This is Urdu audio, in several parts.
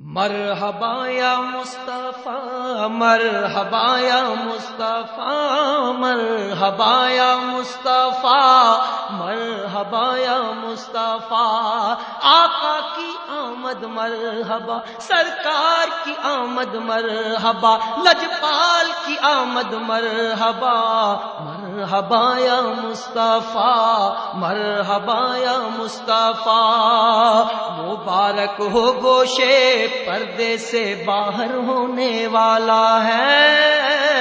مرحبا یا مصطفیٰ مرحبا یا مصطفیٰ مرحبا یا مصطفیٰ مرحبا یا مصطفیٰ آقا کی آمد مرحبا سرکار کی آمد مرحبا لجپال کی آمد مرحبا مرحبا یا مصطفیٰ مرحبا یا مصطفیٰ مبارک ہو گوشے پردے سے باہر ہونے والا ہے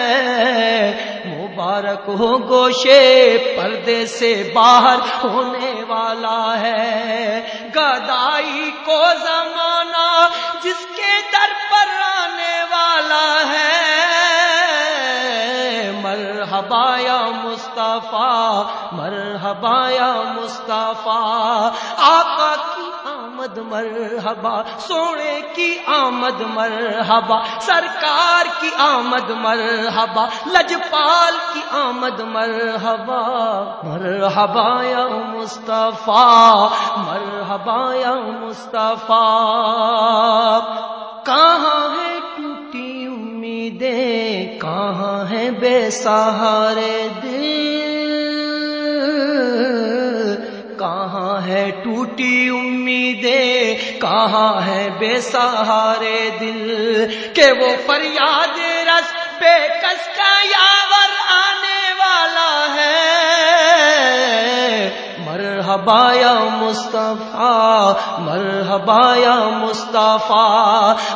مبارک ہو گوشے پردے سے باہر ہونے والا ہے گدائی کو زمانہ جس کے در پر آنے والا ہے مرحبا یا مصطفیٰ مرحبا یا مصطفیٰ آقا کی آمد مرحبا سونے کی آمد مرحبا سرکار کی آمد مرحبا لجپال کی آمد مرحبا مرحبا یا مصطفیٰ مرحبا یا مصطفیٰ کہاں ہے ٹوٹی امیدیں کہاں ہے بے سہارے دل کہاں ہے ٹوٹی امیدیں کہاں ہے بے سہارے دل کہ وہ فریاد رس بے کس کا یاور آنے والا ہے مرحبا یا مصطفیٰ مرحبا یا مصطفیٰ